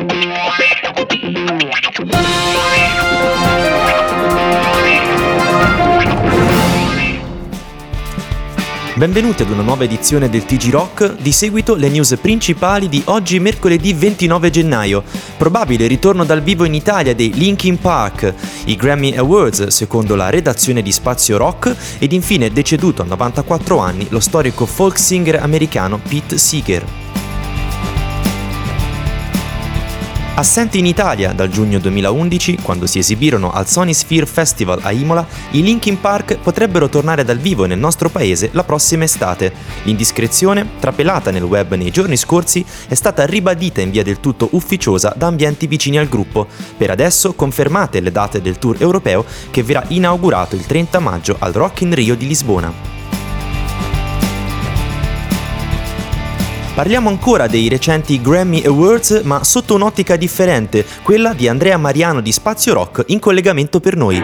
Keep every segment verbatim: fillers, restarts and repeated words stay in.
Benvenuti ad una nuova edizione del T G Rock, di seguito le news principali di oggi mercoledì ventinove gennaio, probabile ritorno dal vivo in Italia dei Linkin Park, i Grammy Awards secondo la redazione di Spazio Rock ed infine deceduto a novantaquattro anni lo storico folk singer americano Pete Seeger. Assenti in Italia dal giugno duemilaundici, quando si esibirono al Sony Sphere Festival a Imola, i Linkin Park potrebbero tornare dal vivo nel nostro paese la prossima estate. L'indiscrezione, trapelata nel web nei giorni scorsi, è stata ribadita in via del tutto ufficiosa da ambienti vicini al gruppo. Per adesso confermate le date del tour europeo che verrà inaugurato il trenta maggio al Rock in Rio di Lisbona. Parliamo ancora dei recenti Grammy Awards, ma sotto un'ottica differente, quella di Andrea Mariano di Spazio Rock in collegamento per noi.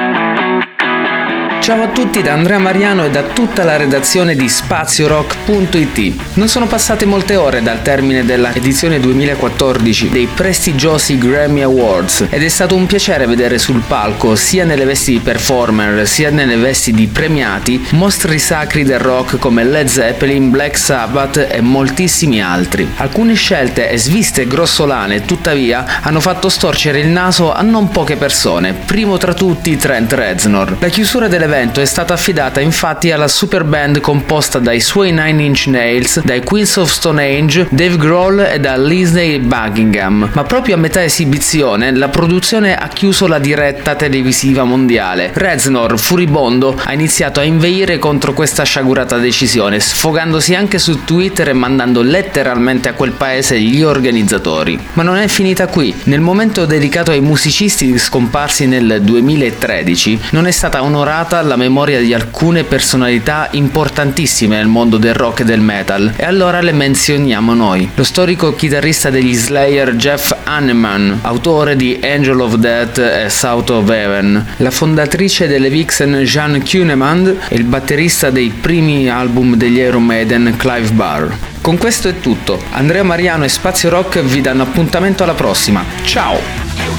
Ciao a tutti da Andrea Mariano e da tutta la redazione di Spazio Rock punto it. Non sono passate molte ore dal termine della edizione duemilaquattordici dei prestigiosi Grammy Awards ed è stato un piacere vedere sul palco, sia nelle vesti di performer sia nelle vesti di premiati, mostri sacri del rock come Led Zeppelin, Black Sabbath e moltissimi altri. Alcune scelte e sviste grossolane, tuttavia, hanno fatto storcere il naso a non poche persone, primo tra tutti Trent Reznor. La chiusura delle L'evento è stata affidata infatti alla super band composta dai suoi Nine Inch Nails, dai Queens of Stone Age, Dave Grohl e da Lindsey Buckingham. Ma proprio a metà esibizione la produzione ha chiuso la diretta televisiva mondiale. Reznor, furibondo, ha iniziato a inveire contro questa sciagurata decisione, sfogandosi anche su Twitter e mandando letteralmente a quel paese gli organizzatori. Ma non è finita qui. Nel momento dedicato ai musicisti scomparsi nel duemilatredici non è stata onorata la memoria di alcune personalità importantissime nel mondo del rock e del metal, e allora le menzioniamo noi. Lo storico chitarrista degli Slayer Jeff Hanneman, autore di Angel of Death e South of Heaven, la fondatrice delle Vixen Jean Kuhneman e il batterista dei primi album degli Iron Maiden Clive Barr. Con questo è tutto. Andrea Mariano e Spazio Rock vi danno appuntamento alla prossima. Ciao!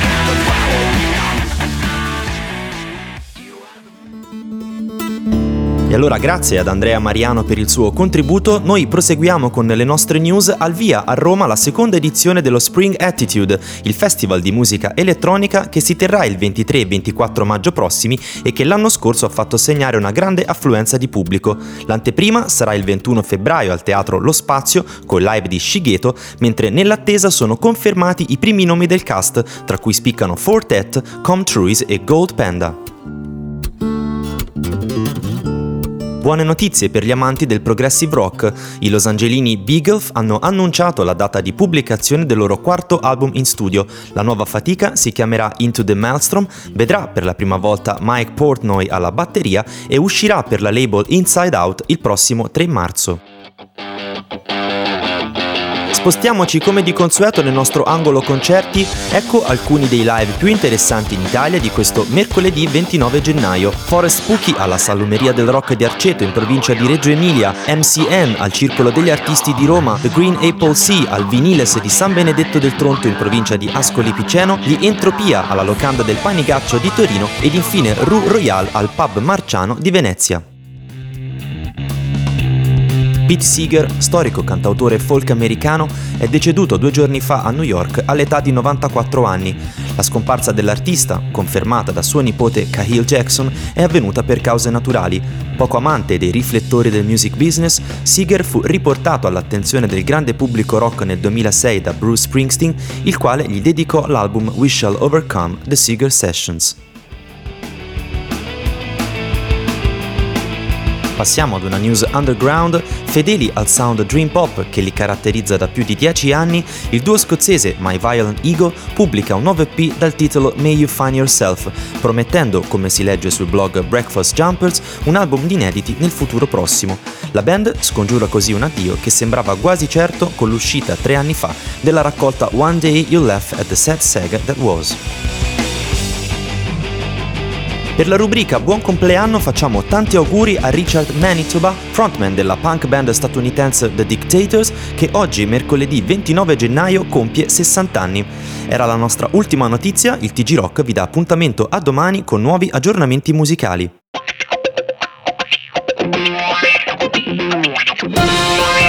E allora grazie ad Andrea Mariano per il suo contributo, noi proseguiamo con le nostre news. Al via a Roma la seconda edizione dello Spring Attitude, il festival di musica elettronica che si terrà il ventitré e ventiquattro maggio prossimi e che l'anno scorso ha fatto segnare una grande affluenza di pubblico. L'anteprima sarà il ventuno febbraio al Teatro Lo Spazio con live di Shigeto, mentre nell'attesa sono confermati i primi nomi del cast, tra cui spiccano Fortet, Comtruise e Gold Panda. Buone notizie per gli amanti del progressive rock. I losangelini Beaglev hanno annunciato la data di pubblicazione del loro quarto album in studio. La nuova fatica si chiamerà Into the Maelstrom, vedrà per la prima volta Mike Portnoy alla batteria e uscirà per la label Inside Out il prossimo tre marzo. Spostiamoci come di consueto nel nostro angolo concerti, ecco alcuni dei live più interessanti in Italia di questo mercoledì ventinove gennaio. Forest Spooky alla Salumeria del Rock di Arceto in provincia di Reggio Emilia, M C N al Circolo degli Artisti di Roma, The Green Apple Sea al Viniles di San Benedetto del Tronto in provincia di Ascoli Piceno, gli Entropia alla Locanda del Panigaccio di Torino ed infine Rue Royale al Pub Marciano di Venezia. Pete Seeger, storico cantautore folk americano, è deceduto due giorni fa a New York all'età di novantaquattro anni. La scomparsa dell'artista, confermata da suo nipote Cahill Jackson, è avvenuta per cause naturali. Poco amante dei riflettori del music business, Seeger fu riportato all'attenzione del grande pubblico rock nel duemilasei da Bruce Springsteen, il quale gli dedicò l'album We Shall Overcome: The Seeger Sessions. Passiamo ad una news underground. Fedeli al sound dream pop che li caratterizza da più di dieci anni, il duo scozzese My Violent Ego pubblica un nuovo E P dal titolo May You Find Yourself, promettendo, come si legge sul blog Breakfast Jumpers, un album di inediti nel futuro prossimo. La band scongiura così un addio che sembrava quasi certo con l'uscita tre anni fa della raccolta One Day You Left at the Sad Saga That Was. Per la rubrica Buon compleanno facciamo tanti auguri a Richard Manitoba, frontman della punk band statunitense The Dictators, che oggi, mercoledì ventinove gennaio, compie sessanta anni. Era la nostra ultima notizia, il T G Rock vi dà appuntamento a domani con nuovi aggiornamenti musicali.